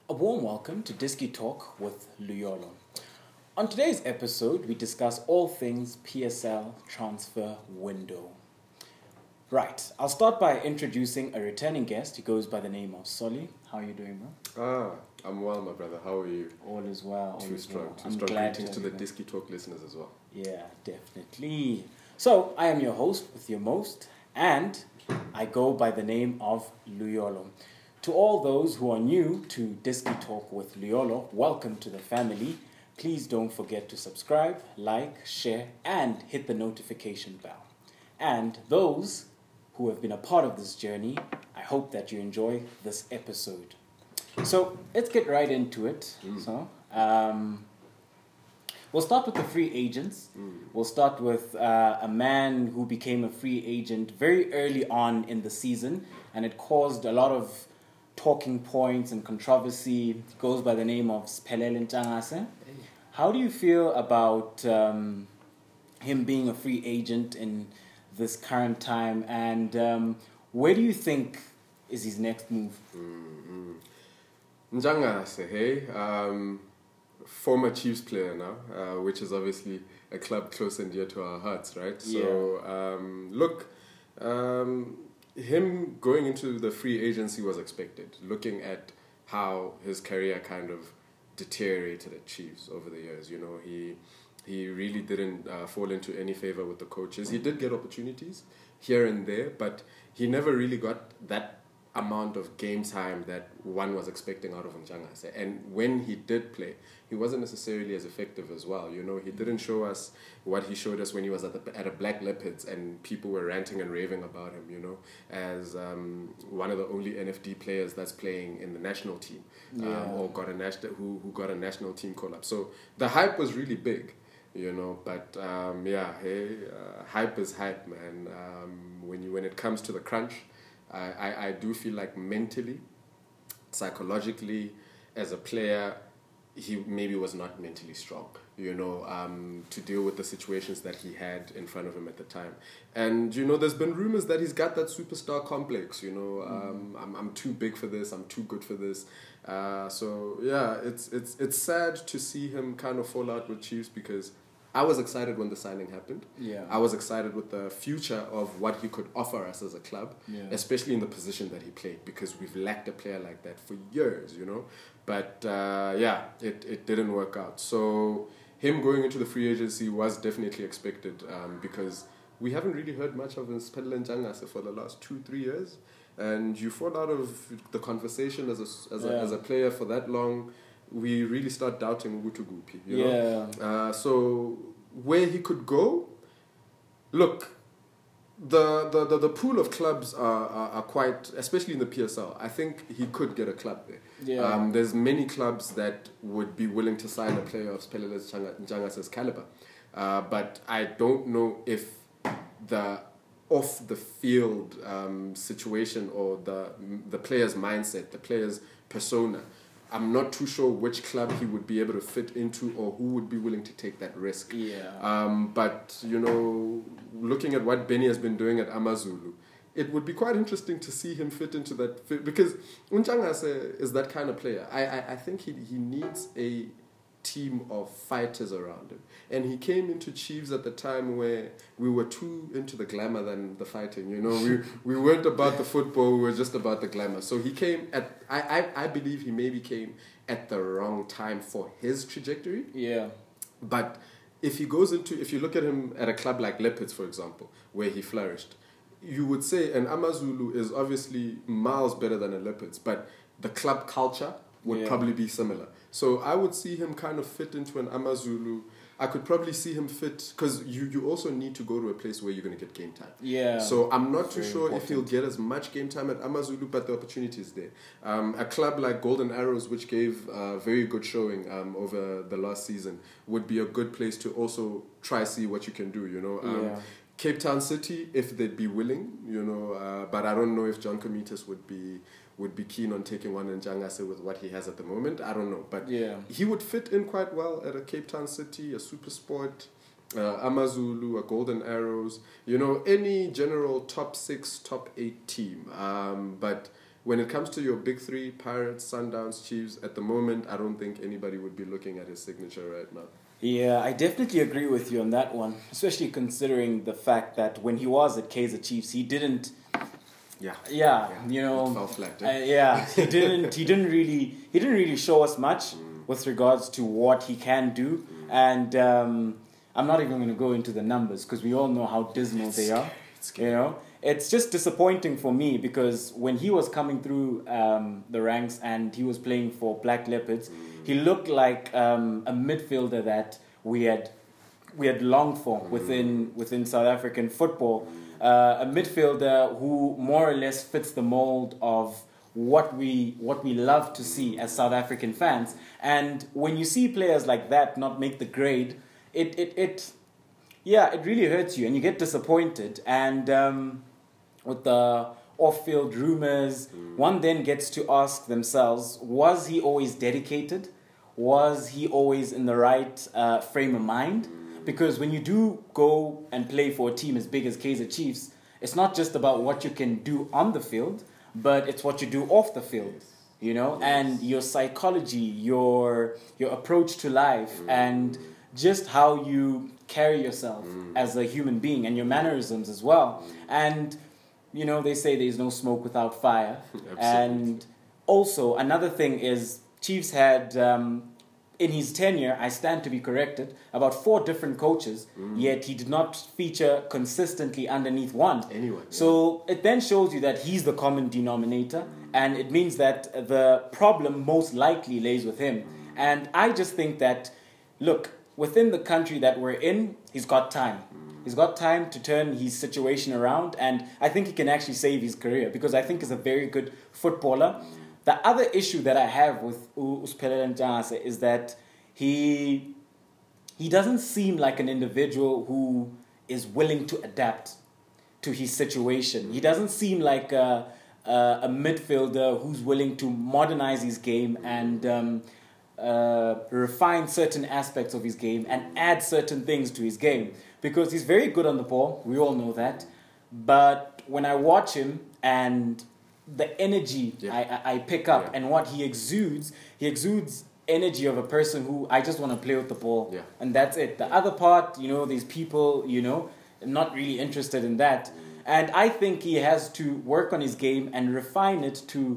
A warm welcome to Disky Talk with Luyolo. On today's episode, we discuss all things PSL transfer window. Right, I'll start by introducing a returning guest. He goes by the name of Soli. How are you doing, bro? I'm well, my brother. How are you? All is well. Too strong. I'm glad Greetings to the Disky Talk listeners as well. Yeah, definitely. So, I am your host with your most, and I go by the name of Luyolo. To all those who are new to Disky Talk with Luyolo, welcome to the family. Please don't forget to subscribe, like, share, and hit the notification bell. And those who have been a part of this journey, I hope that you enjoy this episode. So let's get right into it. We'll start with the free agents. We'll start with a man who became a free agent very early on in the season, and it caused a lot of talking points and controversy. It goes by the name of Siphelele Ntshangase. How do you feel about him being a free agent in this current time, and where do you think is his next move? Ntshangase, hey? Former Chiefs player now, which is obviously a club close and dear to our hearts, right? So, him going into the free agency was expected, looking at how his career kind of deteriorated at Chiefs over the years. You know, he really didn't fall into any favor with the coaches. He did get opportunities here and there, but he never really got that amount of game time that one was expecting out of Ntshangase. And when he did play, he wasn't necessarily as effective as well. You know, he didn't show us what he showed us when he was at a Black Leopards and people were ranting and raving about him, you know, as one of the only NFD players that's playing in the national team or got a who got a national team call-up. So the hype was really big. You know, but hype is hype, man. When it comes to the crunch, I do feel like mentally, psychologically, as a player, he maybe was not mentally strong, you know, to deal with the situations that he had in front of him at the time. And, you know, there's been rumors that he's got that superstar complex, you know, I'm too big for this, I'm too good for this. So, yeah, it's sad to see him kind of fall out with Chiefs because I was excited when the signing happened. Yeah. I was excited with the future of what he could offer us as a club, especially in the position that he played, because we've lacked a player like that for years, you know. But, it didn't work out. So him going into the free agency was definitely expected because we haven't really heard much of Siphelele Ntshangase for the last 2-3 years. And you fall out of the conversation as a player for that long, we really start doubting Ugutu Gupi, you know? So where he could go, look, the pool of clubs are quite, especially in the PSL, I think he could get a club there. Yeah. There's many clubs that would be willing to sign a player of Siphelele Ntsangase's caliber. But I don't know if the off-the-field situation or the player's mindset, the player's persona, I'm not too sure which club he would be able to fit into or who would be willing to take that risk. But, you know, looking at what Benny has been doing at Amazulu, it would be quite interesting to see him fit into that because Ntshangase is that kind of player. I think he needs a team of fighters around him. And he came into Chiefs at the time where we were too into the glamour than the fighting, you know. We weren't about the football, we were just about the glamour. So he came at, I believe he maybe came at the wrong time for his trajectory. Yeah. But if you look at him at a club like Leopards, for example, where he flourished, you would say an Amazulu is obviously miles better than a Leopards, but the club culture would probably be similar. So I would see him kind of fit into an Amazulu. I could probably see him fit, because you also need to go to a place where you're going to get game time. Yeah. So I'm not too sure if he'll get as much game time at Amazulu, but the opportunity is there. A club like Golden Arrows, which gave a very good showing over the last season, would be a good place to also try see what you can do, you know. Cape Town City, if they'd be willing, you know, but I don't know if John Comitas would be keen on taking one in Ntshangase with what he has at the moment. I don't know, but he would fit in quite well at a Cape Town City, a SuperSport, Amazulu, a Golden Arrows, you know, any general top 6, top 8 team. But when it comes to your big three, Pirates, Sundowns, Chiefs, at the moment, I don't think anybody would be looking at his signature right now. Yeah, I definitely agree with you on that one, especially considering the fact that when he was at Kaizer Chiefs, he didn't. Yeah, you know. It fell flat. He didn't really show us much with regards to what he can do, and I'm not even going to go into the numbers because we all know how dismal they are. You know, it's just disappointing for me because when he was coming through the ranks and he was playing for Black Leopards, he looked like a midfielder that we had longed for within South African football. A midfielder who more or less fits the mold of what we love to see as South African fans. And when you see players like that not make the grade, it really hurts you and you get disappointed. And with the off-field rumors, one then gets to ask themselves, was he always dedicated? Was he always in the right frame of mind? Because when you do go and play for a team as big as Kaizer Chiefs, it's not just about what you can do on the field, but it's what you do off the field, you know, and your psychology, your approach to life, and just how you carry yourself as a human being and your mannerisms as well. And, you know, they say there's no smoke without fire. And also, another thing is Chiefs had... in his tenure, I stand to be corrected, about 4 different coaches, yet he did not feature consistently underneath one. Anyone. So it then shows you that he's the common denominator, and it means that the problem most likely lays with him. And I just think that, look, within the country that we're in, he's got time. He's got time to turn his situation around, and I think he can actually save his career, because I think he's a very good footballer. The other issue that I have with Usiphelele Ntshangase is that he doesn't seem like an individual who is willing to adapt to his situation. He doesn't seem like a midfielder who's willing to modernize his game and refine certain aspects of his game and add certain things to his game. Because he's very good on the ball, we all know that. But when I watch him and the energy I pick up and what he exudes energy of a person who I just want to play with the ball. Yeah. And that's it. The other part, you know, these people, you know, not really interested in that. And I think he has to work on his game and refine it to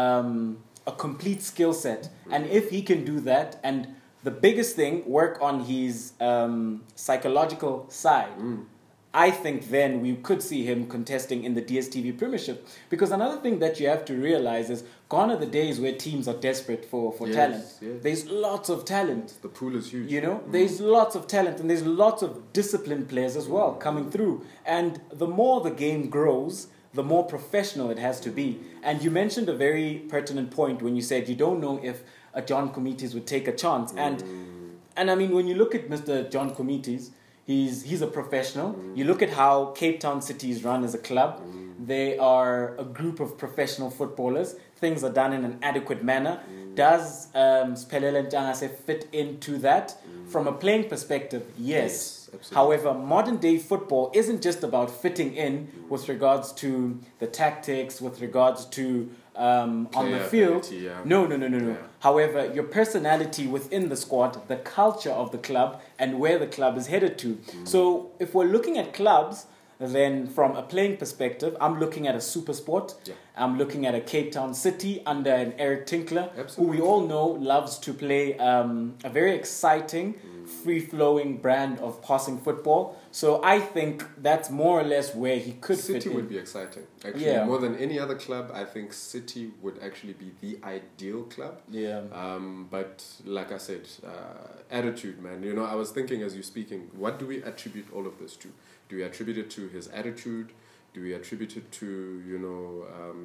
a complete skill set. And if he can do that, and the biggest thing, work on his psychological side, I think then we could see him contesting in the DStv Premiership. Because another thing that you have to realize is gone are the days where teams are desperate for talent. Yes. There's lots of talent. The pool is huge. You know, there's lots of talent and there's lots of disciplined players as well coming through. And the more the game grows, the more professional it has to be. And you mentioned a very pertinent point when you said you don't know if a John Comites would take a chance. And I mean, when you look at Mr. John Comites, he's a professional. You look at how Cape Town City is run as a club. They are a group of professional footballers. Things are done in an adequate manner. Does Usiphelele Ntshangase fit into that? From a playing perspective, yes. However, modern day football isn't just about fitting in with regards to the tactics, with regards to on the field. No. Yeah. However, your personality within the squad, the culture of the club, and where the club is headed to. So if we're looking at clubs, then from a playing perspective, I'm looking at a SuperSport. Yeah. I'm looking at a Cape Town City under an Eric Tinkler, who we all know loves to play a very exciting, free-flowing brand of passing football. So I think that's more or less where he could fit in. City would be exciting. Actually, more than any other club, I think City would actually be the ideal club. Yeah. But like I said, attitude, man. You know, I was thinking as you're speaking, what do we attribute all of this to? Do we attribute it to his attitude? Do we attribute it to, you know,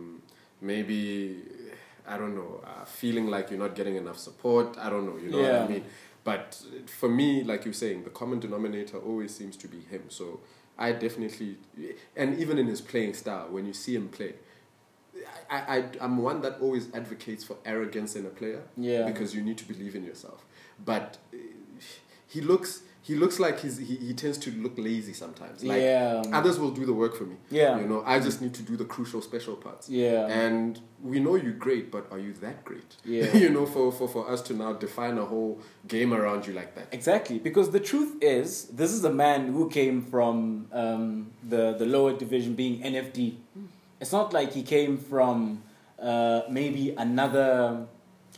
maybe, I don't know, feeling like you're not getting enough support? I don't know, you know what I mean? But for me, like you're saying, the common denominator always seems to be him. So I definitely, and even in his playing style, when you see him play, I'm one that always advocates for arrogance in a player. Yeah. Because you need to believe in yourself. But he looks he looks like he tends to look lazy sometimes. Like others will do the work for me. Yeah. You know, I just need to do the crucial special parts. Yeah. And we know you're great, but are you that great? Yeah. You know, for us to now define a whole game around you like that. Exactly, because the truth is, this is a man who came from the lower division, being NFD. It's not like he came from maybe another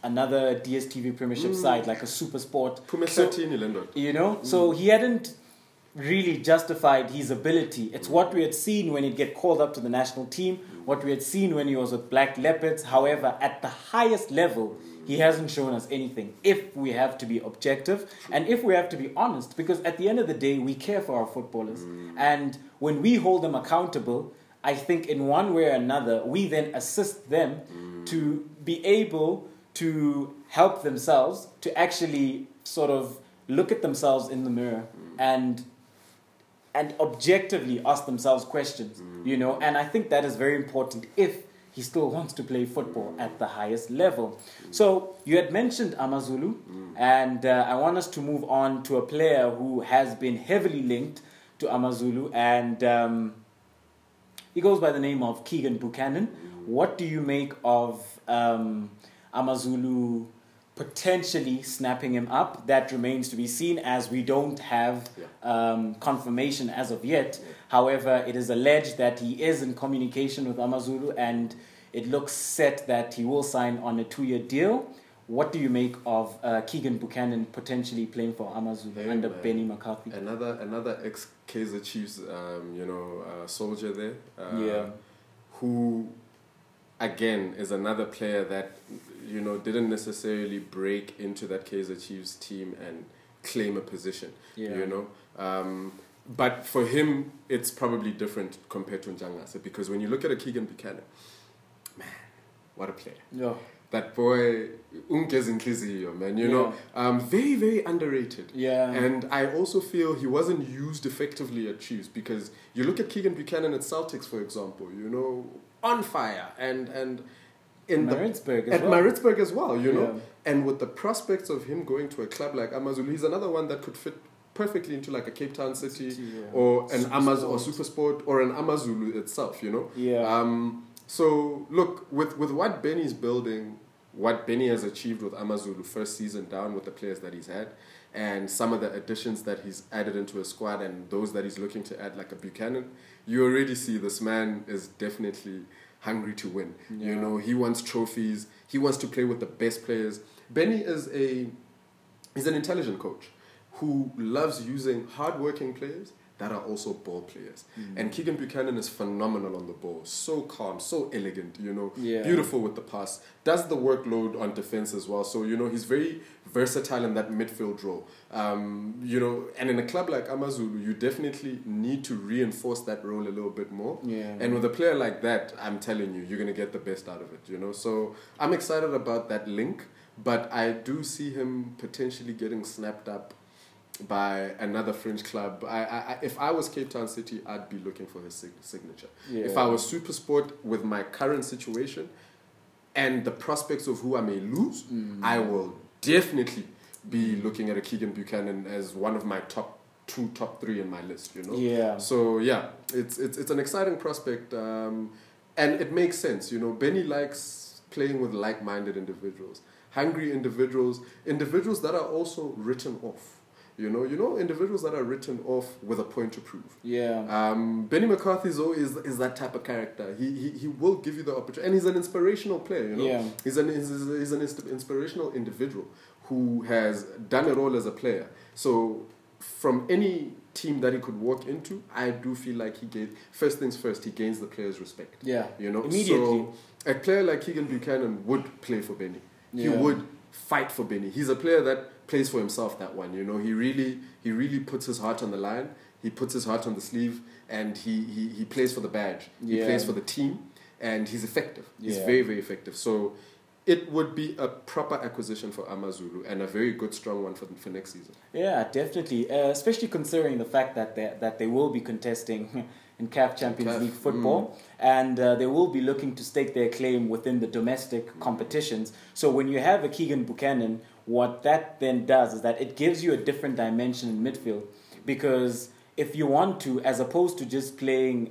DSTV Premiership side, like a Super Sport. You know? So he hadn't really justified his ability. It's what we had seen when he'd get called up to the national team, what we had seen when he was with Black Leopards. However, at the highest level, he hasn't shown us anything, if we have to be objective and if we have to be honest, because at the end of the day, we care for our footballers. And when we hold them accountable, I think in one way or another, we then assist them to be able to help themselves, to actually sort of look at themselves in the mirror and objectively ask themselves questions, you know. And I think that is very important if he still wants to play football at the highest level. So you had mentioned Amazulu, and I want us to move on to a player who has been heavily linked to Amazulu, and he goes by the name of Keegan Buchanan. What do you make of Amazulu potentially snapping him up? That remains to be seen, as we don't have confirmation as of yet. However, it is alleged that he is in communication with Amazulu, and it looks set that he will sign on a 2-year deal. What do you make of Keegan Buchanan potentially playing for Amazulu under Benny McCarthy? Another ex-Kaizer Chiefs, soldier there. Who, again, is another player that, you know, didn't necessarily break into that Kaizer Chiefs team and claim a position, you know. But for him, it's probably different compared to Njangase, because when you look at a Keegan Buchanan, man, what a player. Yeah. That boy, man, you know, very, very underrated. Yeah. And I also feel he wasn't used effectively at Chiefs, because you look at Keegan Buchanan at Celtics, for example, you know, on fire, and in Maritzburg Maritzburg as well, you know. And with the prospects of him going to a club like Amazulu, he's another one that could fit perfectly into like a Cape Town City or an Supersport or an Amazulu itself, you know. So look, with what Benny's building, what Benny has achieved with Amazulu first season down, with the players that he's had, and some of the additions that he's added into his squad, and those that he's looking to add, like a Buchanan, you already see this man is definitely hungry to win. You know, he wants trophies. He wants to play with the best players. Benny is he's an intelligent coach who loves using hardworking players that are also ball players. And Keegan Buchanan is phenomenal on the ball. So calm, so elegant, you know, beautiful with the pass. Does the workload on defense as well. So, you know, he's very versatile in that midfield role. You know, and in a club like Amazulu, you definitely need to reinforce that role a little bit more. And with a player like that, I'm telling you, you're going to get the best out of it, you know. So I'm excited about that link, but I do see him potentially getting snapped up by another French club. If I was Cape Town City, I'd be looking for his signature. If I was Supersport, with my current situation and the prospects of who I may lose, I will definitely be looking at a Keegan Buchanan as one of my top 3 in my list, you know. So it's an exciting prospect, and it makes sense, you know. Benny likes playing with like-minded individuals, hungry individuals that are also written off. You know, individuals that are written off with a point to prove. Benny McCarthy is that type of character. He will give you the opportunity, and he's an inspirational player. You know, he's an inspirational individual who has done it all as a player. So from any team that he could walk into, I do feel like first things first, he gains the players' respect. You know, immediately. So a player like Keegan Buchanan would play for Benny. He would fight for Benny. He's a player that plays for himself, that one, you know. He really puts his heart on the line. He puts his heart on the sleeve, and he plays for the badge. He plays for the team, and he's effective. He's very, very effective. So it would be a proper acquisition for Amazulu, and a very good, strong one for next season. Yeah, definitely. Especially considering the fact that they will be contesting in CAF Champions League football, and they will be looking to stake their claim within the domestic competitions. So when you have a Keegan Buchanan, what that then does is that it gives you a different dimension in midfield. Because if you want to, as opposed to just playing,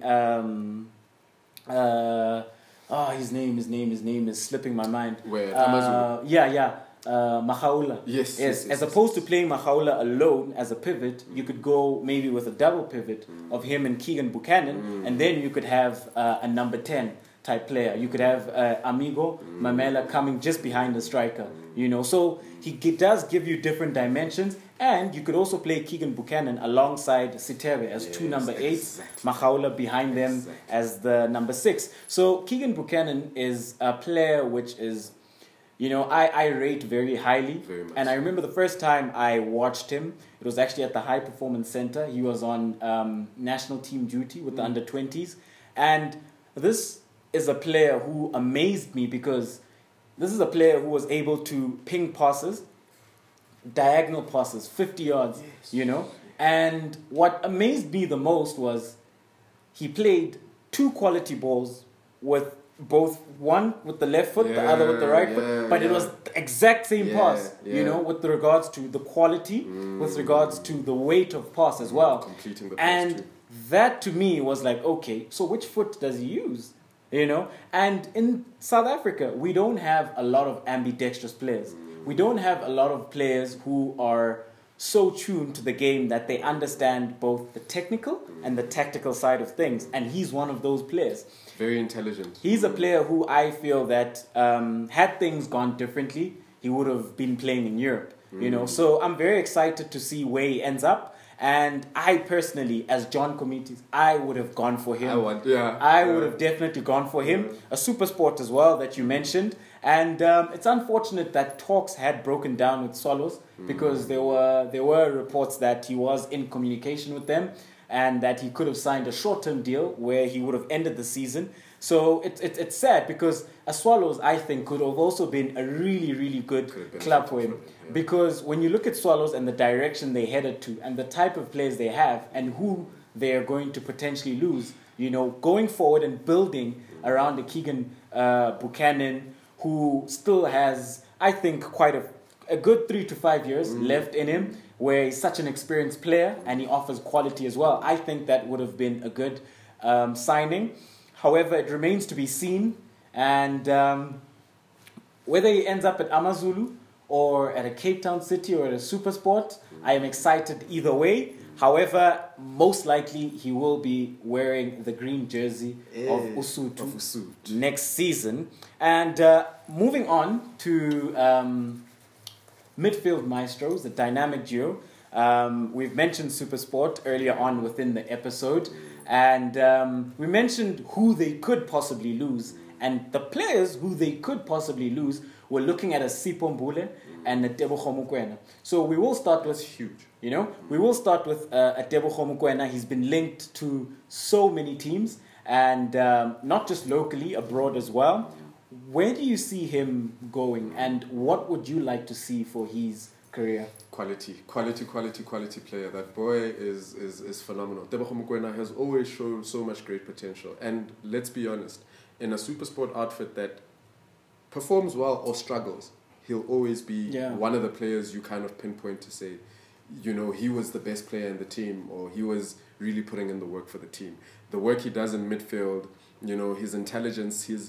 his name is slipping my mind. Where Amazulu? Mahaula. Yes. As opposed to playing Mahaula alone as a pivot, you could go maybe with a double pivot of him and Keegan Buchanan, and then you could have a number 10 type player. You could have Amigo Mamela coming just behind the striker. So he does give you different dimensions, and you could also play Keegan Buchanan alongside Sitebe as two number 8s, Mahaula behind them as the number 6. So Keegan Buchanan is a player which is, I rate very highly. Very much. And I remember the first time I watched him, it was actually at the High Performance Center. He was on national team duty with the under-20s. And this is a player who amazed me because this is a player who was able to ping passes, diagonal passes, 50 yards, And what amazed me the most was he played 2 quality balls with both one with the left foot, the other with the right foot, but it was the exact same pass, with regards to the quality, with regards to the weight of pass as well. Completing the pass and too. that to me was like, okay, so which foot does he use? And in South Africa, we don't have a lot of ambidextrous players. We don't have a lot of players who are so tuned to the game that they understand both the technical and the tactical side of things. And he's one of those players. Very intelligent. He's a player who I feel that had things gone differently, he would have been playing in Europe. So I'm very excited to see where he ends up. And I personally, as John Comites, I would have gone for him. I would have definitely gone for him. A super sport as well that you mentioned. And it's unfortunate that talks had broken down with Swallows because there were reports that he was in communication with them and that he could have signed a short-term deal where he would have ended the season. So it's sad because Swallows, I think, could have also been a really, really good club for him. Because when you look at Swallows and the direction they headed to and the type of players they have and who they are going to potentially lose, going forward and building around the Keegan Buchanan, who still has, I think, quite a good 3 to 5 years left in him, where he's such an experienced player and he offers quality as well. I think that would have been a good signing. However, it remains to be seen. And whether he ends up at Amazulu or at a Cape Town City or at a Supersport, I am excited either way. However, most likely he will be wearing the green jersey of Usutu next season. And moving on to midfield maestros, the dynamic duo. We've mentioned Supersport earlier on within the episode. And we mentioned who they could possibly lose. And the players who they could possibly lose, we're looking at a Sipho Mbule and a Tebogo Mokoena. So we will start with huge. We will start with a Tebogo Mokoena. He's been linked to so many teams, and not just locally, abroad as well. Where do you see him going, and what would you like to see for his career? Quality player. That boy is phenomenal. Tebogo Mokoena has always shown so much great potential. And let's be honest, in a Supersport outfit that performs well or struggles, he'll always be one of the players you kind of pinpoint to say, he was the best player in the team, or he was really putting in the work for the team. The work he does in midfield, his intelligence, his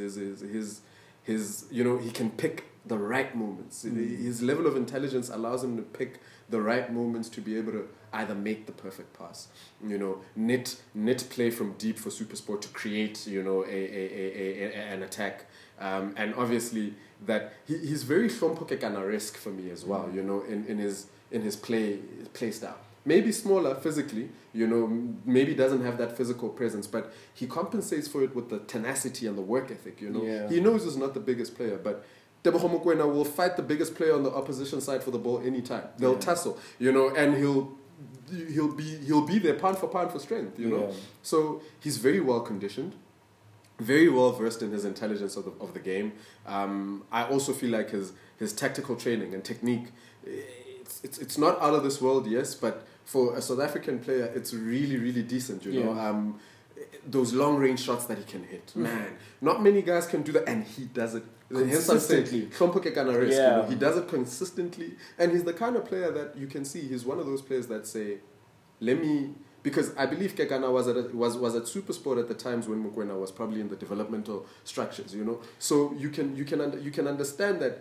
he can pick the right moments. His level of intelligence allows him to pick the right moments to be able to either make the perfect pass, knit play from deep for Supersport to create, an attack. And obviously that he's very Shompokekana-esque for me as well, in his play style. Maybe smaller physically, maybe doesn't have that physical presence, but he compensates for it with the tenacity and the work ethic, He knows he's not the biggest player, but Tebogo Mokoena will fight the biggest player on the opposition side for the ball anytime. They'll tussle, and he'll be there pound for strength, So he's very well conditioned, very well versed in his intelligence of the game. I also feel like his tactical training and technique, it's not out of this world, yes, but for a South African player, it's really, really decent, those long range shots that he can hit. Man, not many guys can do that, and he does it consistently. He does it consistently, and he's the kind of player that you can see. He's one of those players that say, "Let me." Because I believe Kekana was at SuperSport at the times when Mokoena was probably in the developmental structures, you know. So you can understand that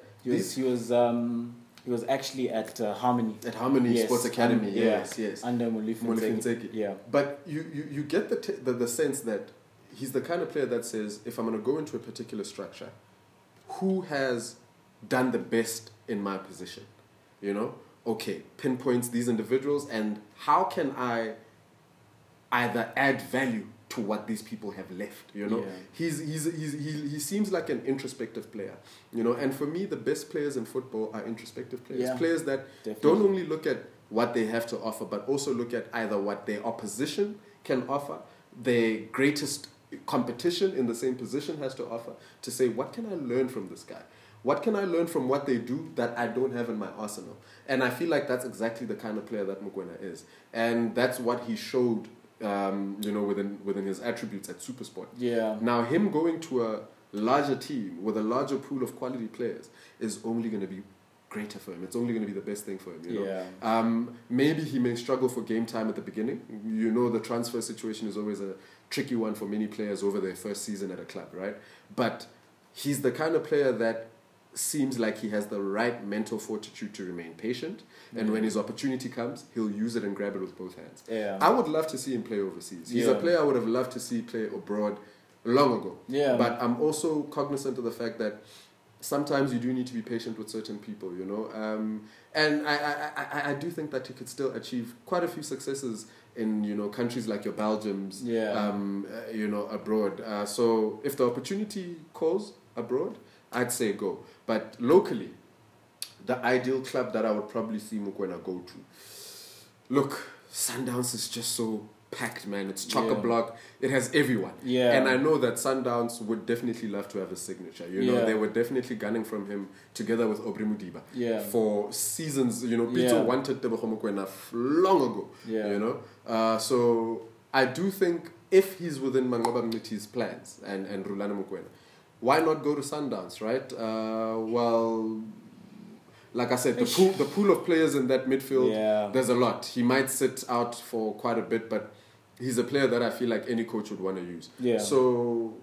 he was actually at Harmony. At Harmony Sports Academy, yes. Under Molefi. Yeah. But you get the sense that he's the kind of player that says, if I'm going to go into a particular structure, who has done the best in my position? You know? Okay, pinpoints these individuals, and how can I either add value to what these people have left, you know? Yeah. He seems like an introspective player, you know? And for me, the best players in football are introspective players. Yeah, players that don't only look at what they have to offer, but also look at either what their opposition can offer, their greatest competition in the same position has to offer, to say, what can I learn from this guy? What can I learn from what they do that I don't have in my arsenal? And I feel like that's exactly the kind of player that Mokoena is. And that's what he showed, you know, within his attributes at SuperSport. Yeah. Now, him going to a larger team with a larger pool of quality players is only going to be greater for him. It's only going to be the best thing for him, you know? Yeah. Maybe he may struggle for game time at the beginning. You know, the transfer situation is always a tricky one for many players over their first season at a club, right? But he's the kind of player that seems like he has the right mental fortitude to remain patient, and when his opportunity comes, he'll use it and grab it with both hands. Yeah. I would love to see him play overseas. He's a player I would have loved to see play abroad long ago. Yeah. But I'm also cognizant of the fact that sometimes you do need to be patient with certain people, you know. And I do think that he could still achieve quite a few successes in, you know, countries like your Belgiums, you know, abroad. So if the opportunity calls abroad, I'd say go. But locally, the ideal club that I would probably see Mokoena go to. Look, Sundowns is just so packed, man. It's chock-a-block. It has everyone. Yeah. And I know that Sundowns would definitely love to have a signature. You know, they were definitely gunning from him together with Aubrey Mudiba for seasons. You know, Peter wanted Tebogo Mokoena long ago. Yeah. You know, so I do think if he's within Mangoba Mniti's plans and Rulana Mokoena, why not go to Sundowns, right? Well, like I said, the pool of players in that midfield, there's a lot. He might sit out for quite a bit, but he's a player that I feel like any coach would want to use. Yeah. So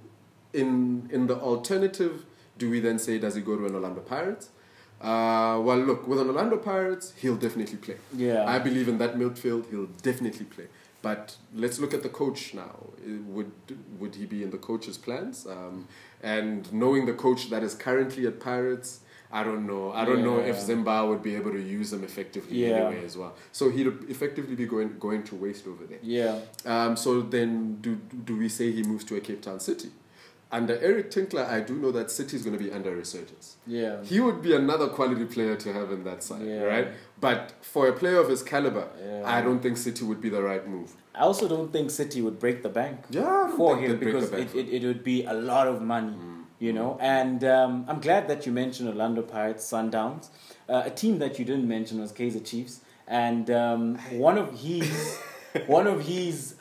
in the alternative, do we then say, does he go to an Orlando Pirates? Well, look, with an Orlando Pirates, he'll definitely play. Yeah. I believe in that midfield, he'll definitely play. But let's look at the coach now. Would he be in the coach's plans? And knowing the coach that is currently at Pirates, I don't know. I don't know if Zimba would be able to use him effectively anyway as well. So he'd effectively be going to waste over there. Yeah. So then do we say he moves to a Cape Town City? Under Eric Tinkler, I do know that City is going to be under resurgence. Yeah. He would be another quality player to have in that side, right? But for a player of his caliber, I don't think City would be the right move. I also don't think City would break the bank for him, because it would be a lot of money, you know. And I'm glad that you mentioned Orlando Pirates, Sundowns. A team that you didn't mention was Kaizer Chiefs, and one of his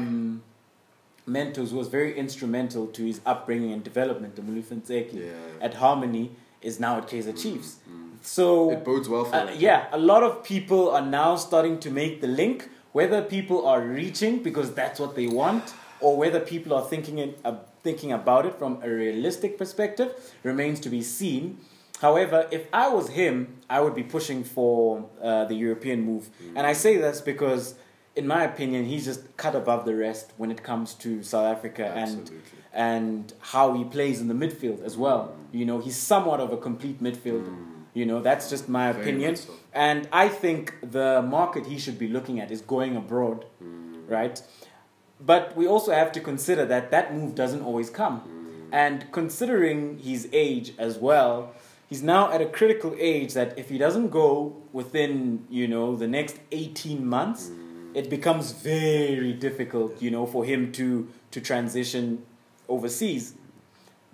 mentors was very instrumental to his upbringing and development. Molefi at Harmony is now at Kaizer Chiefs. So it bodes well for him. A lot of people are now starting to make the link. Whether people are reaching because that's what they want, or whether people are thinking about it from a realistic perspective, remains to be seen. However, if I was him, I would be pushing for the European move. And I say this because, in my opinion, he's just cut above the rest when it comes to South Africa and how he plays in the midfield as well. You know, he's somewhat of a complete midfielder. You know, that's just my opinion. So. And I think the market he should be looking at is going abroad, right? But we also have to consider that move doesn't always come. And considering his age as well, he's now at a critical age that if he doesn't go within, you know, the next 18 months, it becomes very difficult, you know, for him to transition overseas.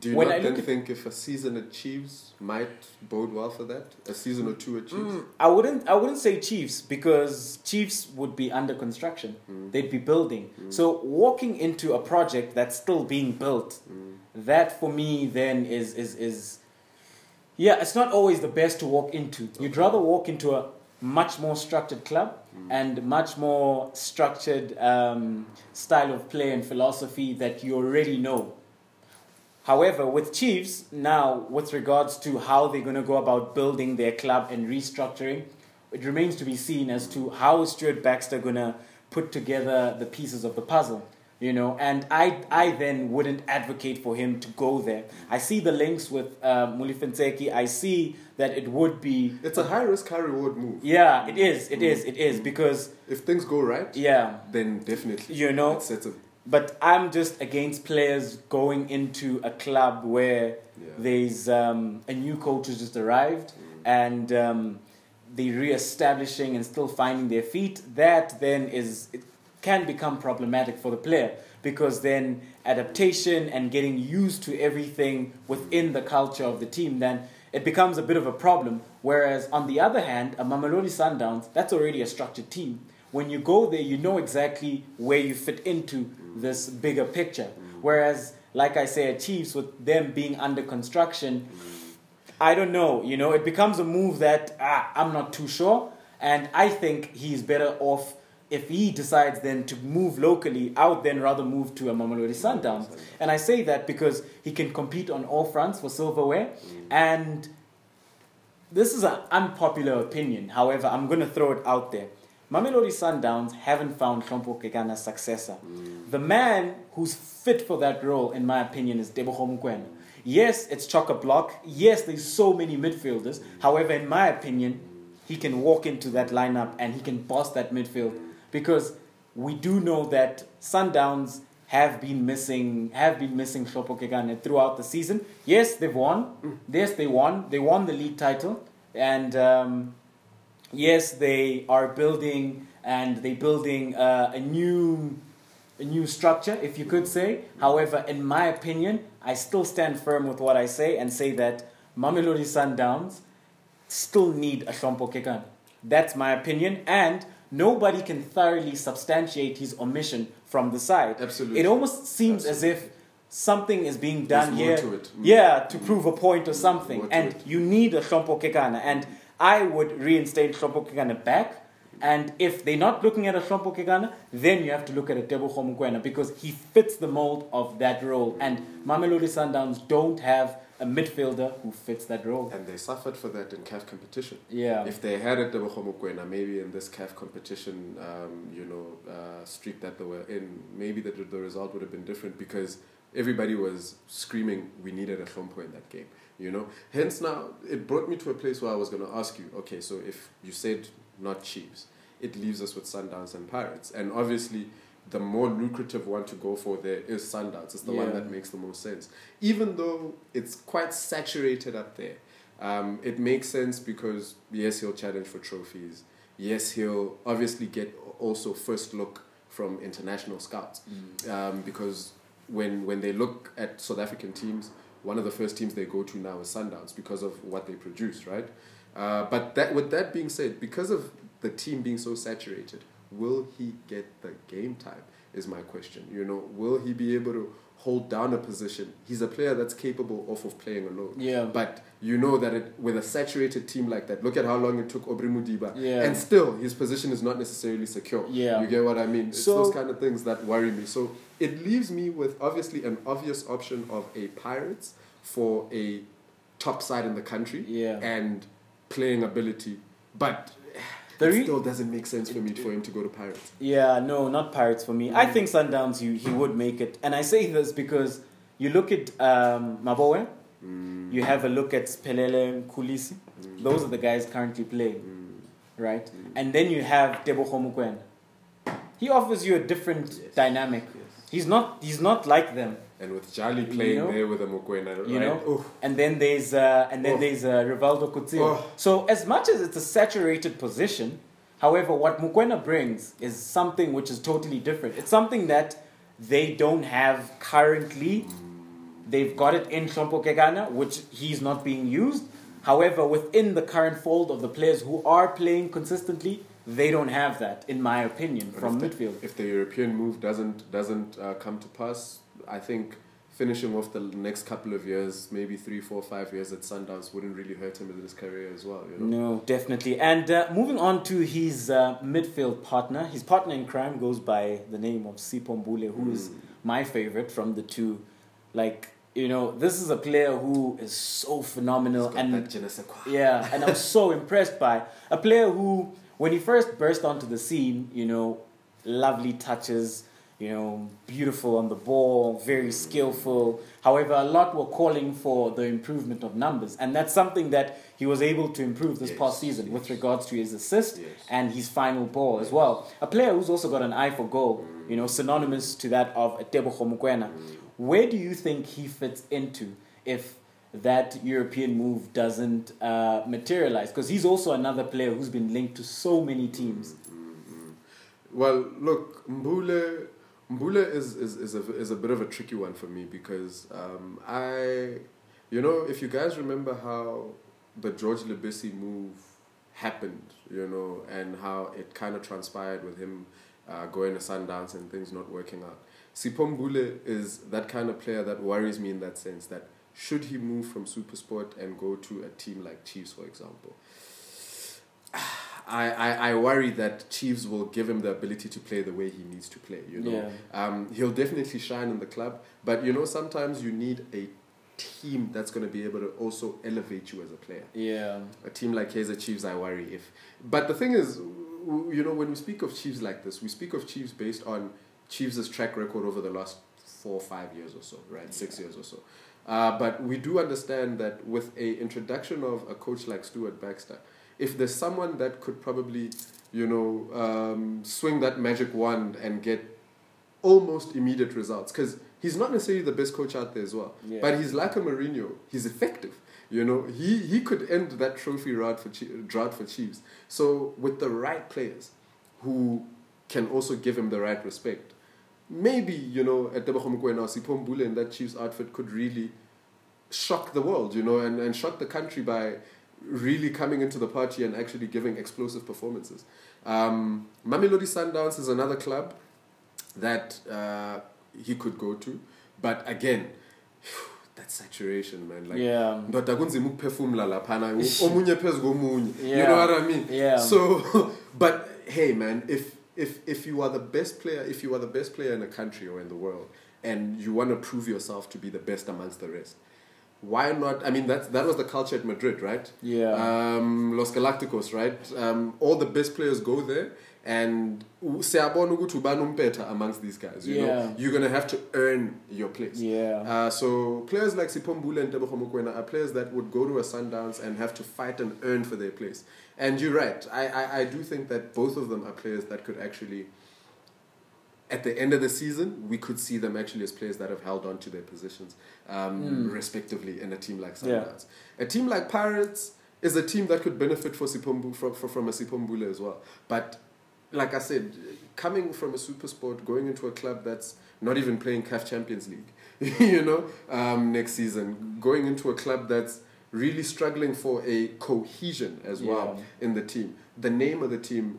Do you when not I then look think if a season at Chiefs might bode well for that? A season or two at Chiefs? I wouldn't say Chiefs, because Chiefs would be under construction. They'd be building. So walking into a project that's still being built, that for me then is yeah, it's not always the best to walk into. You'd rather walk into a much more structured club and much more structured style of play and philosophy that you already know. However, with Chiefs, now, with regards to how they're going to go about building their club and restructuring, it remains to be seen as to how is Stuart Baxter going to put together the pieces of the puzzle, you know. And I then wouldn't advocate for him to go there. I see the links with Mulifenseki. I see that it would be... It's a high-risk, high-reward move. Yeah, it is, because... If things go right, yeah, then definitely. you know... It sets a... But I'm just against players going into a club where there's a new coach who's just arrived and they're re-establishing and still finding their feet. That then it can become problematic for the player, because then adaptation and getting used to everything within the culture of the team, then it becomes a bit of a problem. Whereas on the other hand, a Mamelodi Sundowns, that's already a structured team. When you go there, you know exactly where you fit into this bigger picture. Whereas, like I say, at Chiefs, with them being under construction, I don't know. You know, it becomes a move that I'm not too sure. And I think he's better off, if he decides then to move locally, I would then rather move to a Mamelodi Sundowns. And I say that because he can compete on all fronts for silverware. And this is an unpopular opinion. However, I'm going to throw it out there. Mamelodi Sundowns haven't found Hlompho Kekana's successor. The man who's fit for that role, in my opinion, is Tebogo Mokoena. Yes, it's chock-a-block. Yes, there's so many midfielders. However, in my opinion, he can walk into that lineup and he can boss that midfield, because we do know that Sundowns have been missing Hlompho Kekana throughout the season. Yes, they've won. Yes, they won. They won the league title. And... yes, they are building, and they're building a new structure, if you could say. However, in my opinion, I still stand firm with what I say and say that Mamelodi Sundowns still need a Hlompho Kekana. That's my opinion, and nobody can thoroughly substantiate his omission from the side. Absolutely. It almost seems as if something is being done There's here, more to it. to prove a point or something, and you need a Hlompho Kekana. And I would reinstate Hlompho Kekana back. And if they're not looking at a Hlompho Kekana, then you have to look at a Tebogo Mokoena, because he fits the mold of that role. And Mamelodi Sundowns don't have a midfielder who fits that role. And they suffered for that in CAF competition. Yeah. If they had a Tebogo Mokoena, maybe in this CAF competition, streak that they were in, maybe the result would have been different, because everybody was screaming, we needed a Hlompho in that game. You know, hence now it brought me to a place where I was going to ask you, okay, so if you said not Chiefs, it leaves us with Sundowns and Pirates, and obviously the more lucrative one to go for there is Sundowns. It's the one that makes the most sense, even though it's quite saturated up there. It makes sense because yes, he'll challenge for trophies. Yes, he'll obviously get also first look from international scouts, because when they look at South African teams, one of the first teams they go to now is Sundowns because of what they produce, right? But with that being said, because of the team being so saturated, will he get the game time is my question. You know, will he be able to hold down a position? He's a player that's capable of playing alone. Yeah. But you know that with a saturated team like that, look at how long it took Aubrey Mudiba. Yeah. And still, his position is not necessarily secure. Yeah. You get what I mean? It's So- those kind of things that worry me. So it leaves me with obviously an obvious option of a Pirates for a top side in the country and playing ability. But it still doesn't make sense for him to go to Pirates. Yeah, no, not Pirates for me. I think Sundowns, he would make it. And I say this because you look at Maboe, you have a look at Pelele Kulisi. Those are the guys currently playing, right? And then you have Tebogo Mokoena. He offers you a different dynamic. He's not like them. And with Jali playing there with a Mokoena, right? You know, and then there's Rivaldo Coutinho. So as much as it's a saturated position, however, what Mokoena brings is something which is totally different. It's something that they don't have currently They've got it in Hlompo Kekana, which he's not being used. However, within the current fold of the players who are playing consistently, they don't have that, in my opinion, from midfield. If the European move doesn't come to pass, I think finishing off the next couple of years, maybe 3, 4, 5 years at Sundowns wouldn't really hurt him in his career as well. You know? No, definitely. And moving on to his midfield partner, his partner in crime goes by the name of Sipho Mbule, who is my favorite from the two. Like, you know, this is a player who is so phenomenal. And yeah, and I was so impressed by a player who, when he first burst onto the scene, you know, lovely touches, you know, beautiful on the ball, very skillful. However, a lot were calling for the improvement of numbers. And that's something that he was able to improve this past season with regards to his assist and his final ball as well. A player who's also got an eye for goal, you know, synonymous to that of Tebogo Mokoena. Where do you think he fits into if that European move doesn't materialize? Because he's also another player who's been linked to so many teams. Well, look, Mbule is a bit of a tricky one for me because if you guys remember how the George Lebesi move happened, you know, and how it kind of transpired with him going to Sundowns and things not working out. Sipho Mbule is that kind of player that worries me in that sense, that should he move from SuperSport and go to a team like Chiefs, for example, I worry that Chiefs will give him the ability to play the way he needs to play, you know. Yeah. He'll definitely shine in the club, but, you know, sometimes you need a team that's going to be able to also elevate you as a player. Yeah. A team like Kaizer Chiefs, I worry if... But the thing is, you know, when we speak of Chiefs like this, we speak of Chiefs based on Chiefs' track record over the last 4 or 5 years or so, right? 6 years or so. But we do understand that with a introduction of a coach like Stuart Baxter, if there's someone that could probably, you know, swing that magic wand and get almost immediate results, because he's not necessarily the best coach out there as well, but he's like a Mourinho. He's effective. You know, he could end that trophy drought for Chiefs. So with the right players who can also give him the right respect, maybe, you know, at Tebogo Mokoena, Sipho Mbule in that Chiefs outfit could really shock the world, you know, and shock the country by really coming into the party and actually giving explosive performances. Mamelodi Sundowns is another club that he could go to, but again, that saturation, man. Like, you know what I mean? Yeah. So, but hey, man, if you are the best player, in a country or in the world, and you want to prove yourself to be the best amongst the rest, why not? I mean, that was the culture at Madrid, right? Yeah. Los Galacticos, right? All the best players go there, and amongst these guys. You know, you're gonna have to earn your place. Yeah. So players like Sipho Mbule and Tebogo Mokoena are players that would go to a Sundowns and have to fight and earn for their place. And you're right. I do think that both of them are players that could actually, at the end of the season, we could see them actually as players that have held on to their positions, respectively, in a team like Sundowns. A team like Pirates is a team that could benefit from a Sipho Mbule as well. But like I said, coming from a SuperSport, going into a club that's not even playing CAF Champions League, you know, next season, going into a club that's really struggling for a cohesion as well in the team. The name of the team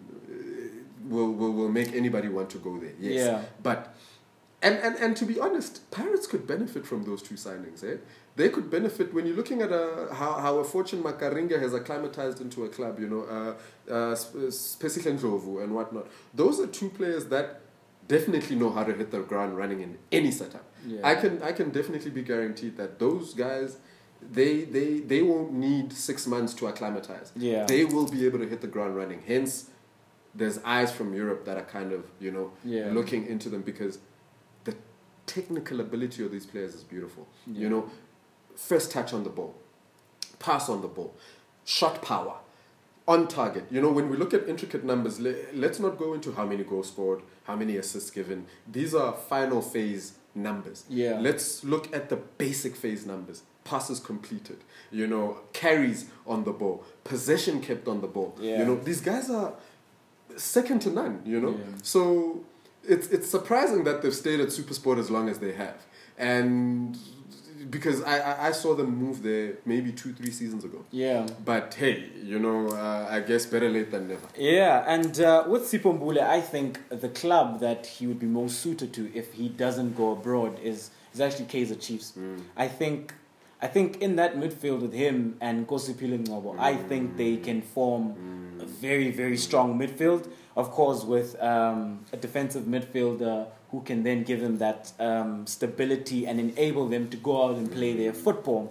will make anybody want to go there. Yes. Yeah. But and to be honest, Pirates could benefit from those two signings. They could benefit when you're looking at how a Fortune Makaringa has acclimatized into a club. You know, Spesihle Ndlovu and whatnot. Those are two players that definitely know how to hit the ground running in any setup. Yeah. I can definitely be guaranteed that those guys, they won't need 6 months to acclimatize. Yeah. They will be able to hit the ground running. Hence, there's eyes from Europe that are kind of, you know, looking into them, because the technical ability of these players is beautiful. Yeah. You know, first touch on the ball, pass on the ball, shot power, on target. You know, when we look at intricate numbers, let's not go into how many goals scored, how many assists given. These are final phase numbers. Yeah. Let's look at the basic phase numbers. Passes completed, you know, carries on the ball, possession kept on the ball. Yeah. You know, these guys are second to none, you know. Yeah. So it's surprising that they've stayed at SuperSport as long as they have. And because I saw them move there maybe 2-3 seasons ago. Yeah. But hey, I guess better late than never. Yeah, and with Sipho Mbule, I think the club that he would be most suited to if he doesn't go abroad is actually Kaizer Chiefs. I think in that midfield with him and Kosiphile Ngcobo, I think they can form a very, very strong midfield. Of course, with a defensive midfielder who can then give them that stability and enable them to go out and play their football.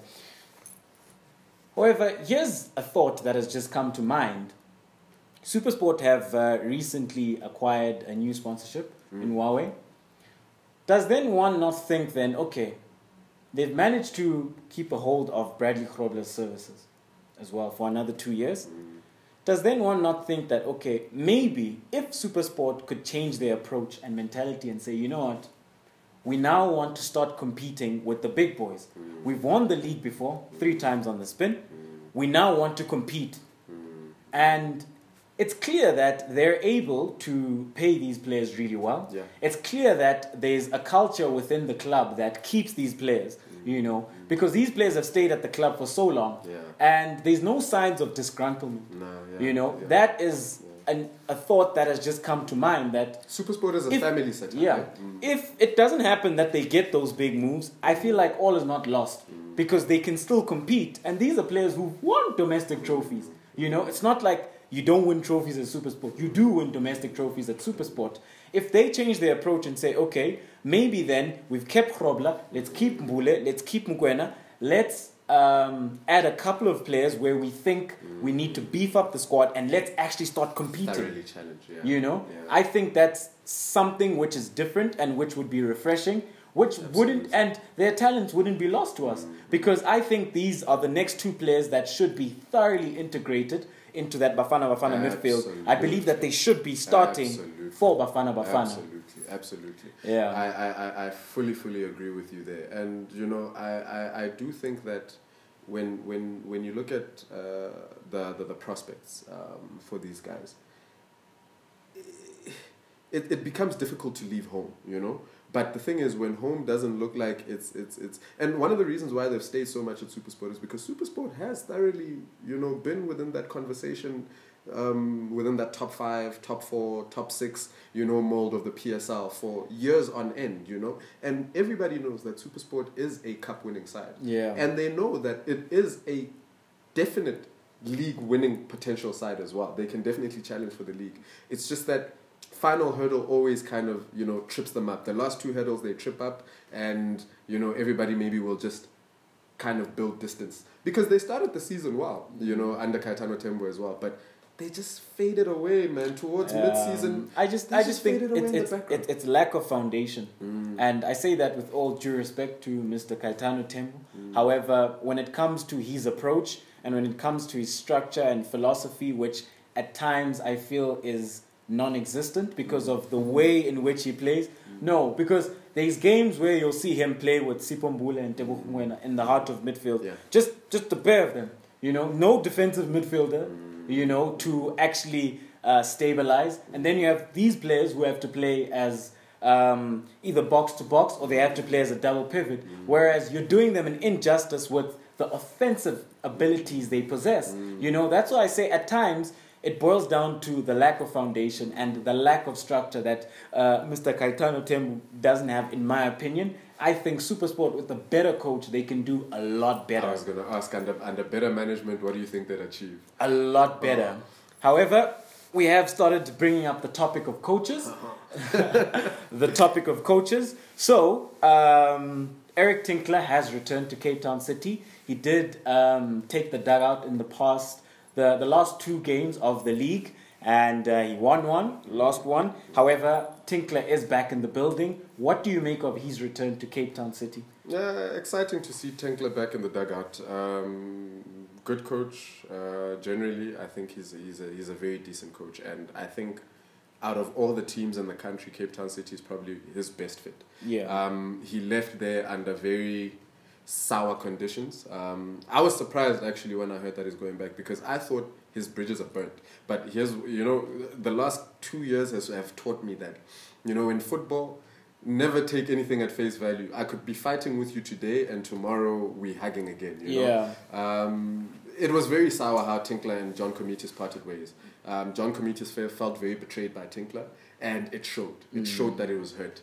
However, here's a thought that has just come to mind. SuperSport have recently acquired a new sponsorship in Huawei. Does then one not think then, okay, they've managed to keep a hold of Bradley Grobler's services as well for another 2 years? Does then one not think that, okay, maybe if SuperSport could change their approach and mentality and say, you know what, we now want to start competing with the big boys. We've won the league before, 3 times on the spin. We now want to compete. And it's clear that they're able to pay these players really well. Yeah. It's clear that there's a culture within the club that keeps these players, because these players have stayed at the club for so long. Yeah. And there's no signs of disgruntlement. No, That is a thought that has just come to mind that SuperSport is a family setup. yeah, right? if it doesn't happen that they get those big moves, I feel like all is not lost because they can still compete. And these are players who won domestic trophies. It's not like you don't win trophies at SuperSport. You do win domestic trophies at SuperSport. If they change their approach and say, okay, maybe then we've kept Grobler, let's keep Mbule, let's keep Mokoena, let's add a couple of players where we think we need to beef up the squad and let's actually start competing. Thoroughly challenge, Yeah. I think that's something which is different and which would be refreshing, which wouldn't, and their talents wouldn't be lost to us. Because I think these are the next 2 players that should be thoroughly integrated into that Bafana midfield. I believe that they should be starting for Bafana. Absolutely. Yeah. I fully agree with you there. And I do think that when you look at the prospects for these guys, it becomes difficult to leave home, But the thing is, when home doesn't look like it's and one of the reasons why they've stayed so much at SuperSport is because SuperSport has thoroughly, been within that conversation, within that top 5, top 4, top 6, mold of the PSL for years on end, And everybody knows that SuperSport is a cup-winning side. Yeah. And they know that it is a definite league-winning potential side as well. They can definitely challenge for the league. It's just that final hurdle always kind of, trips them up. The last 2 hurdles they trip up and, everybody maybe will just kind of build distance. Because they started the season well, under Caetano Tembo as well. But they just faded away, man, towards mid-season. I just think it's lack of foundation. And I say that with all due respect to Mr. Caetano Tembo. However, when it comes to his approach and when it comes to his structure and philosophy, which at times I feel is non-existent because of the way in which he plays. No, because there's games where you'll see him play with Sipho Mbule and Tebogo Mokoena in the heart of midfield. Yeah. Just the pair of them. No defensive midfielder, to actually stabilize. And then you have these players who have to play as either box to box or they have to play as a double pivot. Whereas you're doing them an injustice with the offensive abilities they possess. That's why I say at times it boils down to the lack of foundation and the lack of structure that Mr. Caetano Tembo doesn't have, in my opinion. I think SuperSport, with a better coach, they can do a lot better. I was going to ask, under better management, what do you think they'd achieve? A lot better. However, we have started bringing up the topic of coaches. The topic of coaches. So, Eric Tinkler has returned to Cape Town City. He did take the dugout in the past, the last 2 games of the league, and he won 1, lost 1. However, Tinkler is back in the building. What do you make of his return to Cape Town City? Exciting to see Tinkler back in the dugout. Good coach. Generally, I think he's a very decent coach, and I think out of all the teams in the country, Cape Town City is probably his best fit. Yeah. He left there under very sour conditions. I was surprised actually when I heard that he's going back because I thought his bridges are burnt. But the last 2 years have taught me that, in football, never take anything at face value. I could be fighting with you today, and tomorrow we're hugging again. You know? It was very sour how Tinkler and John Comitis parted ways. John Comitis felt very betrayed by Tinkler, and it showed. It showed that it was hurt.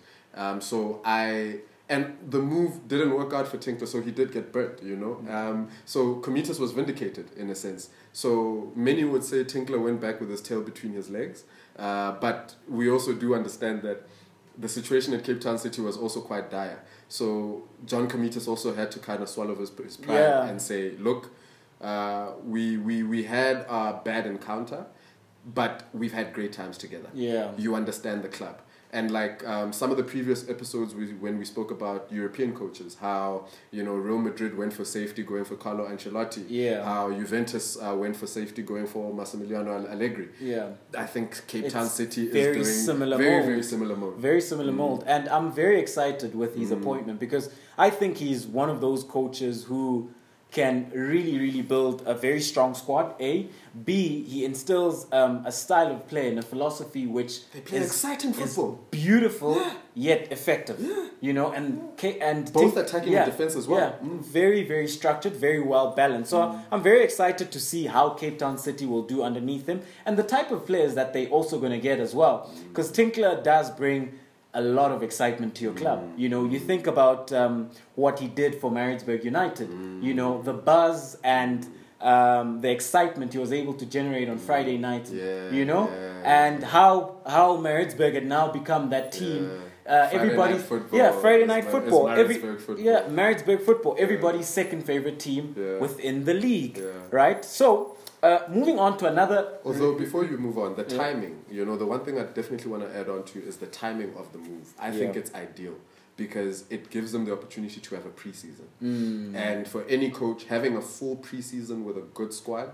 And the move didn't work out for Tinkler, so he did get burnt, you know. So Comitis was vindicated in a sense. So many would say Tinkler went back with his tail between his legs, but we also do understand that the situation at Cape Town City was also quite dire. So John Comitis also had to kind of swallow his pride and say, look, we had a bad encounter, but we've had great times together. Yeah. You understand the club. And like some of the previous episodes when we spoke about European coaches, how, you know, Real Madrid went for safety going for Carlo Ancelotti. Yeah. How Juventus went for safety going for Massimiliano Allegri. Yeah. I think Cape Town City is very doing similar very, mold. very similar mold. Very similar mold. And I'm very excited with his appointment because I think he's one of those coaches who can really, really build a very strong squad, A. B, he instills a style of play and a philosophy which They play exciting football. is beautiful yet effective. You know, and Both attacking and defense as well. Very, very structured, very well balanced. So I'm very excited to see how Cape Town City will do underneath him and the type of players that they're also going to get as well. Because Tinkler does bring a lot of excitement to your club. You know, you think about what he did for Maritzburg United. You know, the buzz and the excitement he was able to generate on Friday night. You know, and how Maritzburg had now become that team. Everybody, Friday night football. Maritzburg football. Everybody's second favorite team within the league, right? So. Moving on to another... Although, before you move on, the timing, you know, the one thing I definitely want to add on to is the timing of the move. I think it's ideal because it gives them the opportunity to have a preseason. And for any coach, having a full preseason with a good squad,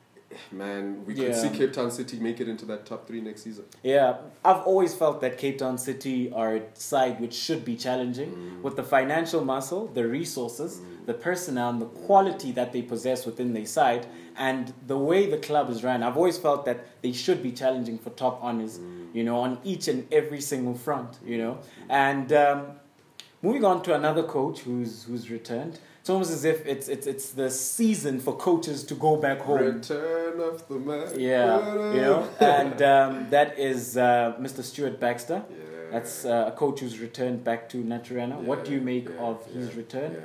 man, we could see Cape Town City make it into that top 3 next season. Yeah, I've always felt that Cape Town City are a side which should be challenging with the financial muscle, the resources, the personnel, and the quality that they possess within their side, and the way the club is run. I've always felt that they should be challenging for top honours, you know, on each and every single front, you know. And moving on to another coach who's returned. It's almost as if it's the season for coaches to go back home. Return of the man. Yeah, you know, and that is Mr. Stuart Baxter. That's a coach who's returned back to Naturena. What do you make of his return?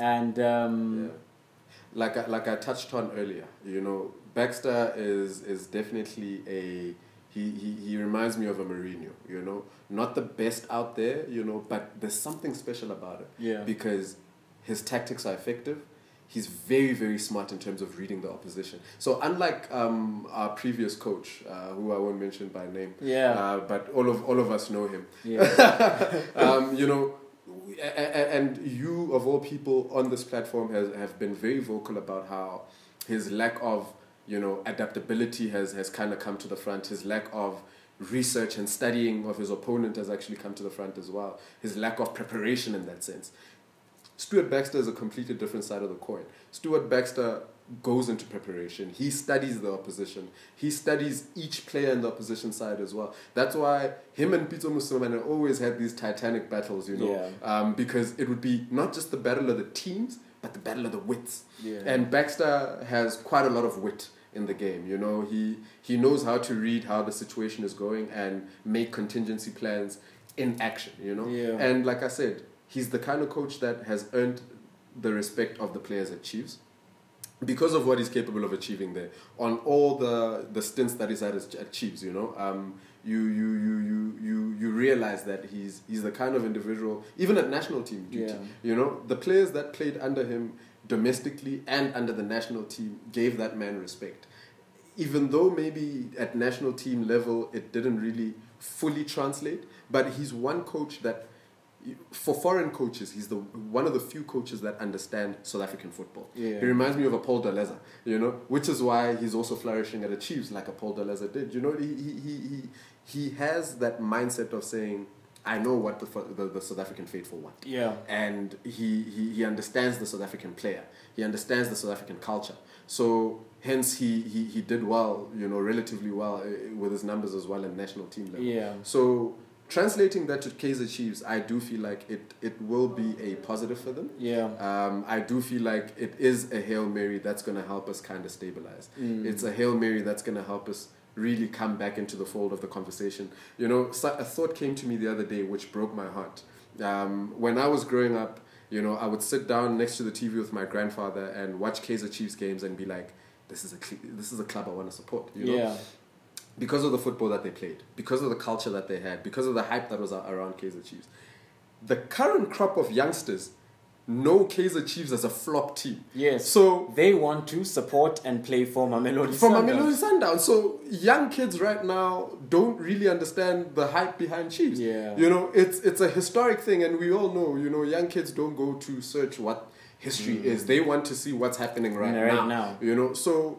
And like I touched on earlier, you know, Baxter is definitely he reminds me of a Mourinho, you know, not the best out there, you know, but there's something special about it. Yeah. Because his tactics are effective. He's very, very smart in terms of reading the opposition. So unlike our previous coach, who I won't mention by name, but all of us know him. Yeah. You know, and you of all people on this platform have been very vocal about how his lack of, you know, adaptability has kind of come to the front. His lack of research and studying of his opponent has actually come to the front as well. His lack of preparation in that sense. Stuart Baxter is a completely different side of the coin. Stuart Baxter goes into preparation. He studies the opposition. He studies each player in the opposition side as well. That's why him and Pitso Mosimane always had these titanic battles, you know, because it would be not just the battle of the teams, but the battle of the wits. Yeah. And Baxter has quite a lot of wit in the game, you know. He knows how to read how the situation is going and make contingency plans in action, you know. Yeah. And like I said, he's the kind of coach that has earned the respect of the players at Chiefs because of what he's capable of achieving there on all the stints that he's had at Chiefs. You know, you realize that he's the kind of individual, even at national team duty. You know, the players that played under him domestically and under the national team gave that man respect, even though maybe at national team level it didn't really fully translate. But he's one coach that, for foreign coaches, he's one of the few coaches that understand South African football. Yeah. He reminds me of a Paul Daleza, you know, which is why he's also flourishing at the Chiefs like a Paul Daleza did. You know, he has that mindset of saying, I know what the South African faithful want. Yeah. And he understands the South African player. He understands the South African culture. So hence he did well, you know, relatively well with his numbers as well at national team level. Yeah. So translating that to Kaizer Chiefs, I do feel like it will be a positive for them. Yeah. I do feel like it is a Hail Mary that's going to help us kind of stabilize. It's a Hail Mary that's going to help us really come back into the fold of the conversation. You know, a thought came to me the other day which broke my heart. When I was growing up, you know, I would sit down next to the TV with my grandfather and watch Kaizer Chiefs games and be like, this is a club I want to support, you know? Yeah. Because of the football that they played, because of the culture that they had, because of the hype that was around Kaizer Chiefs. The current crop of youngsters know Kaizer Chiefs as a flop team. Yes. So they want to support and play for Mamelodi Sundowns. So young kids right now don't really understand the hype behind Chiefs. Yeah. You know, it's a historic thing, and we all know, you know, young kids don't go to search what history is. They want to see what's happening right now. You know, so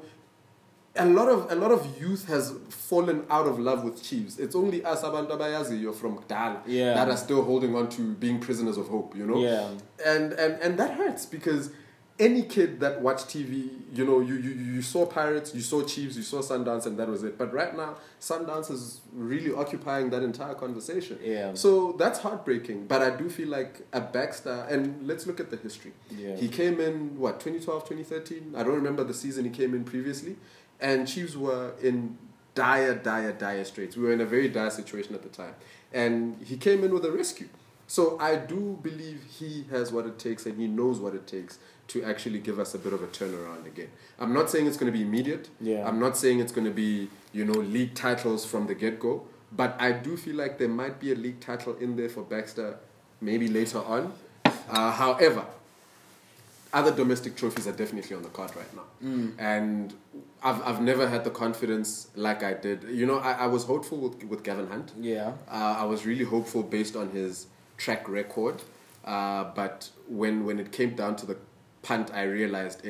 a lot of youth has fallen out of love with Chiefs. It's only us abantu abayazi, you're from Kdala, that are still holding on to being prisoners of hope, you know? Yeah. And that hurts, because any kid that watched TV, you know, you saw Pirates, you saw Chiefs, you saw Sundowns, and that was it. But right now, Sundowns is really occupying that entire conversation. Yeah. So that's heartbreaking. But I do feel like a Baxter, and let's look at the history. Yeah. He came in, 2012, 2013? I don't remember the season he came in previously. And Chiefs were in dire straits. We were in a very dire situation at the time. And he came in with a rescue. So I do believe he has what it takes, and he knows what it takes to actually give us a bit of a turnaround again. I'm not saying it's going to be immediate. Yeah. I'm not saying it's going to be, you know, league titles from the get-go. But I do feel like there might be a league title in there for Baxter maybe later on. However, other domestic trophies are definitely on the card right now. And I've never had the confidence like I did. You know, I was hopeful with Gavin Hunt. Yeah. I was really hopeful based on his track record. But when it came down to the punt, I realized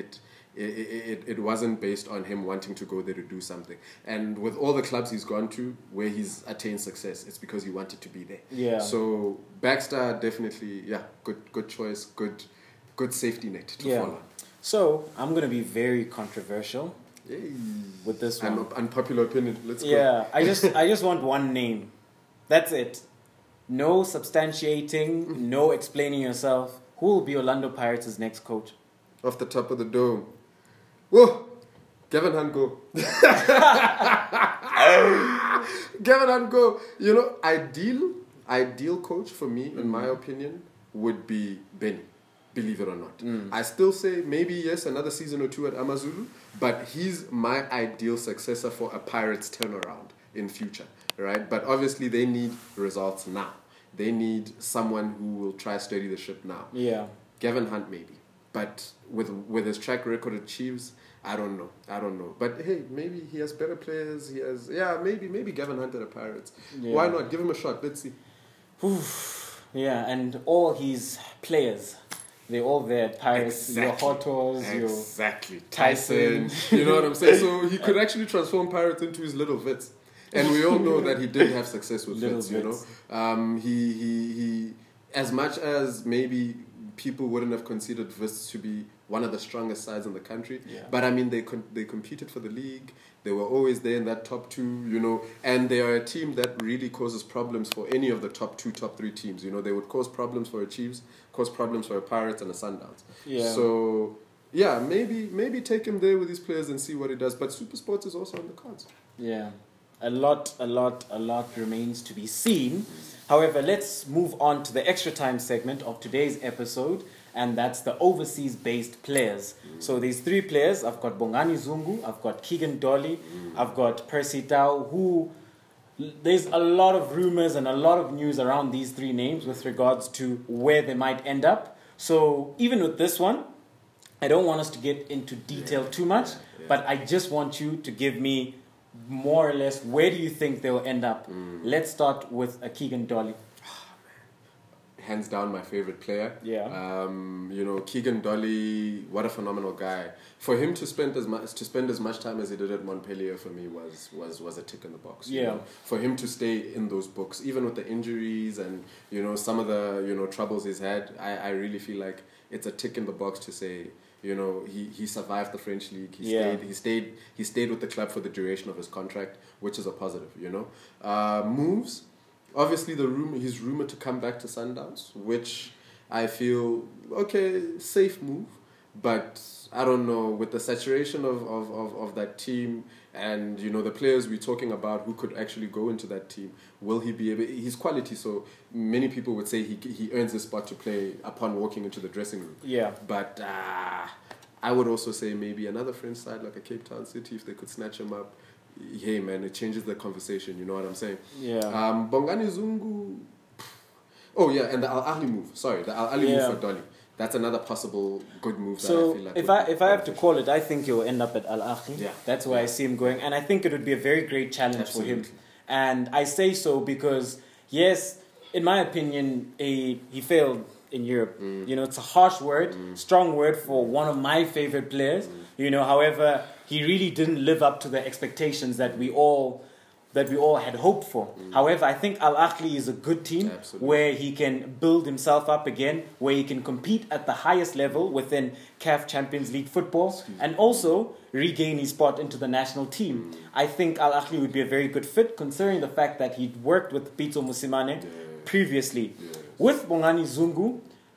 it wasn't based on him wanting to go there to do something. And with all the clubs he's gone to where he's attained success, it's because he wanted to be there. Yeah. So Baxter, definitely, good choice, good safety net to follow. So I'm going to be very controversial with this one. Unpopular opinion. Let's go. Yeah, I just want one name. That's it. No substantiating, no explaining yourself. Who will be Orlando Pirates' next coach? Off the top of the dome. Whoa! Gavin Hunt, go. Gavin Hunt, go. You know, ideal coach for me, in my opinion, would be Benny. Believe it or not. I still say maybe, yes, another season or two at Amazulu, but he's my ideal successor for a Pirates turnaround in future, right? But obviously they need results now. They need someone who will try steady the ship now. Yeah. Gavin Hunt maybe. But with his track record at Chiefs, I don't know. But hey, maybe he has better players. Maybe Gavin Hunt at the Pirates. Yeah. Why not? Give him a shot. Let's see. Yeah, and all his players, they're all there. Pirates, exactly. Your Hotos, exactly. Your Tyson. You know what I'm saying? So he could actually transform Pirates into his little Vits. And we all know that he did have success with Vits, you know. He as much as maybe people wouldn't have considered Vits to be one of the strongest sides in the country. Yeah. But I mean, they competed for the league. They were always there in that top two, you know. And they are a team that really causes problems for any of the top two, top three teams. You know, they would cause problems for a Chiefs, cause problems for a Pirates and a Sundowns. Yeah. So, yeah, maybe take him there with these players and see what he does. But Super Sports is also on the cards. Yeah. A lot remains to be seen. However, let's move on to the extra time segment of today's episode, and that's the overseas-based players. So these three players, I've got Bongani Zungu, I've got Keegan Dolly, I've got Percy Tau, who there's a lot of rumors and a lot of news around these three names with regards to where they might end up. So even with this one, I don't want us to get into detail too much, but I just want you to give me more or less where do you think they'll end up. Let's start with Keegan Dolly. Hands down my favorite player. Yeah. You know, Keegan Dolly, what a phenomenal guy. For him to spend as much time as he did at Montpellier for me was a tick in the box. Yeah. You know? For him to stay in those books, even with the injuries and, you know, some of the, you know, troubles he's had, I really feel like it's a tick in the box to say, you know, he survived the French league. He stayed with the club for the duration of his contract, which is a positive, you know. Moves. Obviously, he's rumored to come back to Sundowns, which I feel, okay, safe move. But I don't know, with the saturation of that team and, you know, the players we're talking about who could actually go into that team, will he be able... His quality, so many people would say he earns a spot to play upon walking into the dressing room. Yeah. But I would also say maybe another French side like a Cape Town City, if they could snatch him up, hey man, it changes the conversation, you know what I'm saying? Yeah. Bongani Zungu... Oh yeah, and the Al Ahly move. Sorry, the Al Ahly move for Dolly. That's another possible good move. So that I feel like if I have to call it, I think he'll end up at Al Ahly. Yeah. That's where I see him going, and I think it would be a very great challenge for him. And I say so because yes, in my opinion, he failed in Europe. You know, it's a harsh word, strong word for one of my favorite players. You know, however, he really didn't live up to the expectations that we all had hoped for. However, I think Al Ahly is a good team where he can build himself up again, where he can compete at the highest level within CAF Champions League football and also regain his spot into the national team. I think Al Ahly would be a very good fit considering the fact that he'd worked with Pitso Mosimane previously. With Bongani Zungu,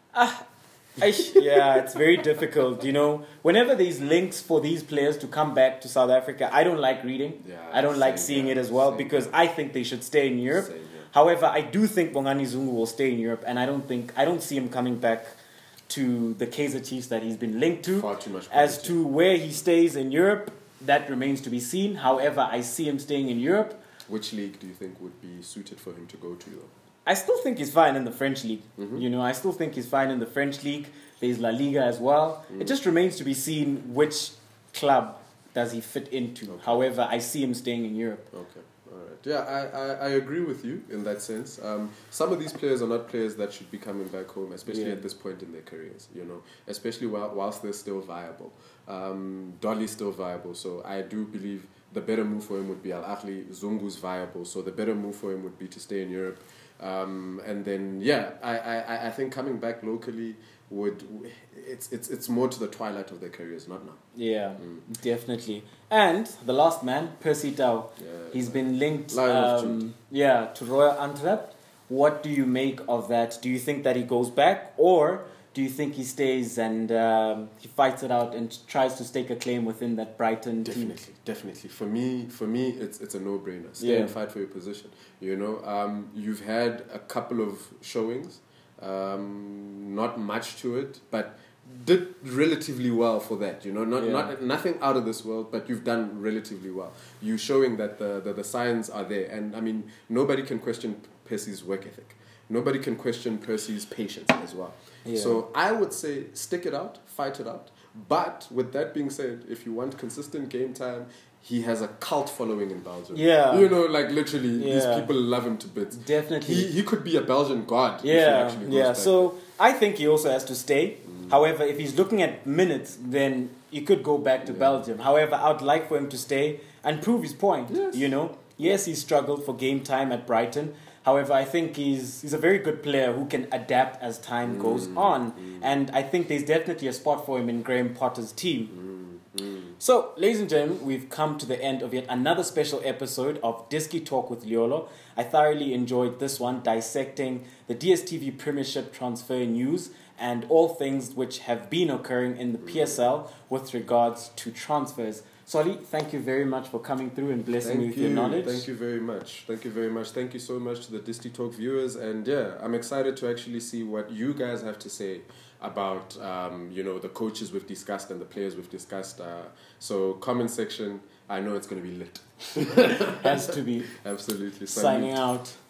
it's very difficult, you know. Whenever there's links for these players to come back to South Africa, I don't like reading. I don't like seeing it as well because I think they should stay in Europe. However, I do think Bongani Zungu will stay in Europe, and I don't see him coming back to the Kaizer Chiefs that he's been linked to. Far too much. As to where he stays in Europe, that remains to be seen. However, I see him staying in Europe. Which league do you think would be suited for him to go to, though? I still think he's fine in the French league. You know, I still think he's fine in the French league. There's La Liga as well. It just remains to be seen which club does he fit into. However, I see him staying in Europe. Okay, all right. Yeah, I agree with you in that sense. Some of these players are not players that should be coming back home, especially at this point in their careers, you know, especially whilst they're still viable. Dolly's still viable, so I do believe the better move for him would be Al Ahly. Zungu's viable, so the better move for him would be to stay in Europe. And then, I think coming back locally it's more to the twilight of their careers, not now. Yeah, definitely. And the last man, Percy Tau, he's been linked to Royal Antwerp. What do you make of that? Do you think that he goes back, or do you think he stays and he fights it out and tries to stake a claim within that Brighton team? Definitely. For me, it's a no-brainer. Stay and fight for your position. You know, you've had a couple of showings, not much to it, but did relatively well for that. You know, nothing out of this world, but you've done relatively well. You're showing that the signs are there, and I mean, nobody can question Percy's work ethic. Nobody can question Percy's patience as well. Yeah. So I would say stick it out, fight it out. But with that being said, if you want consistent game time, he has a cult following in Belgium. Yeah. You know, like literally, these people love him to bits. Definitely. He could be a Belgian god. Yeah, if he actually goes back. So I think he also has to stay. However, if he's looking at minutes, then he could go back to Belgium. However, I would like for him to stay and prove his point. Yes. You know, yes, he struggled for game time at Brighton. However, I think he's a very good player who can adapt as time goes on. And I think there's definitely a spot for him in Graham Potter's team. So, ladies and gentlemen, we've come to the end of yet another special episode of Diski Talk with Leolo. I thoroughly enjoyed this one, dissecting the DSTV Premiership transfer news and all things which have been occurring in the PSL with regards to transfers. Solly, thank you very much for coming through and blessing me with your knowledge. Thank you very much. Thank you very much. Thank you so much to the Disti Talk viewers. And I'm excited to actually see what you guys have to say about, the coaches we've discussed and the players we've discussed. So comment section, I know it's going to be lit. Has to be. Absolutely. Signing out.